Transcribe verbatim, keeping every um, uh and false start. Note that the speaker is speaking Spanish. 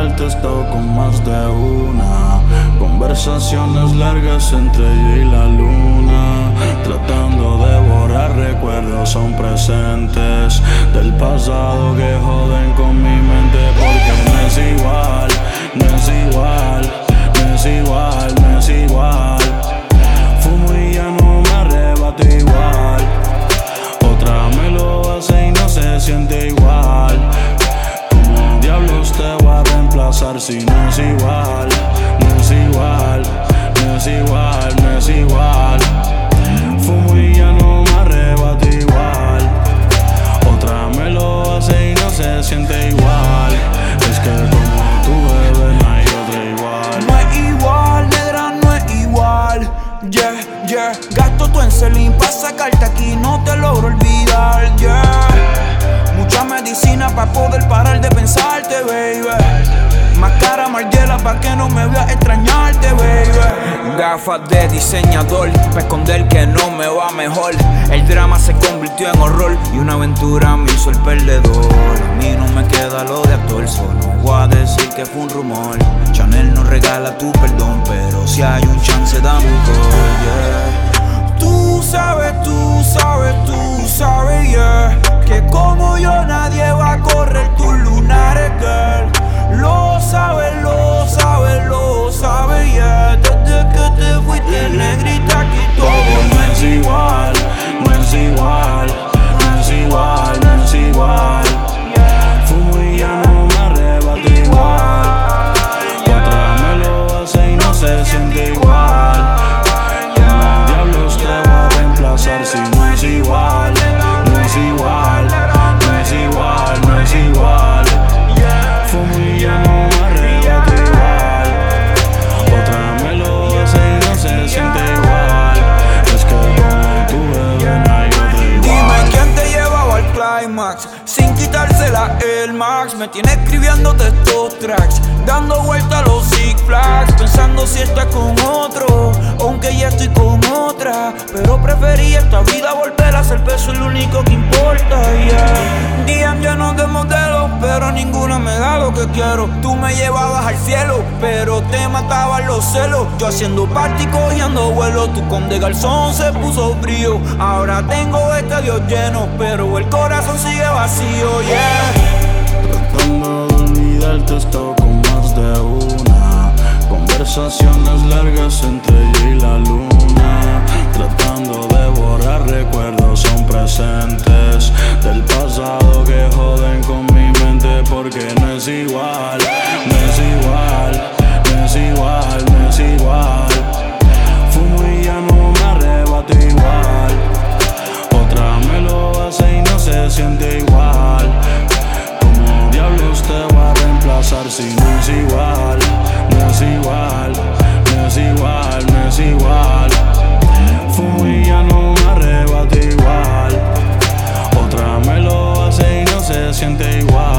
olvidarte he estado con más de una. Conversaciones largas entre yo y la luna, tratando de borrar recuerdos aún presentes del pasado que joden con mi mente. Porque no es igual, no es igual, no es igual, no es igual. Fumo y ya no me arrebato igual. Otra me lo hace y no se siente igual. ¿Cómo diablos te voy a reemplazar si no es igual? No es igual, no es igual, no es igual. Fumo y ya no me arrebato igual. Otra me lo hace y no se siente igual. Es que como tú, bebé, no hay otra igual. No es igual, negra, no es igual. Yeah, yeah. Gasto tu encelín pa' sacarte aquí, no te logro olvidar, yeah. Mucha medicina pa' poder parar de pensarte, baby. Máscara marguela pa' que no me veas extrañarte, baby. Gafas de diseñador pa' esconder que no me va mejor. El drama se convirtió en horror y una aventura me hizo el perdedor. A mí no me queda lo de actor, solo voy a decir que fue un rumor. Chanel no regala tu perdón, pero si hay un chance dame un call, yeah. Tú sabes, tú sabes, tú sabes, yeah, que como yo nadie va a correr tus lunares, girl. Lo sabes, lo sabes, lo sabes, yeah. Desde que te fuiste, negrita, aquí todo no es igual, no es igual, no es igual, no es igual. Fumo y ya no me arrebato igual. Otra me lo hace y no se siente igual. ¿Cómo diablos te voy a reemplazar si no es igual? No es igual, no es igual, no es igual. Fumo y ya no me arrebato igual. Otra me lo hace y no se siente igual. Es que como tú, bebé, no hay otra igual. Dime quién te llevaba al climax sin quitarse la Air Max. Me tiene escribiéndote estos tracks, dando vuelta a los Six Flags, pensando si estás con otro, aunque ya estoy con otra. Pero preferí esta vida volver a ser peso, es lo único que importa, yeah. D M llenos de modelos, pero ninguna me da lo que quiero. Tú me llevabas al cielo, pero te mataban los celos. Yo haciendo party, cogiendo vuelo. Tú con de garzón se puso frío. Ahora tengo estadios llenos, pero el corazón sigue vacío, yeah. Tratando de olvidarte he estado con más de una. Conversaciones largas entre yo y la luna, tratando de borrar recuerdos aún presentes del pasado que joden con mi mente. Porque no es igual, no es igual, no es igual, no es igual. Fumo y ya no me arrebato igual. Otra me lo hace y no se siente igual. ¿Cómo diablos te voy a reemplazar si no es igual? No es igual, no es igual, no es igual. Fumo y ya no me arrebato igual. Otra me lo hace y no se siente igual.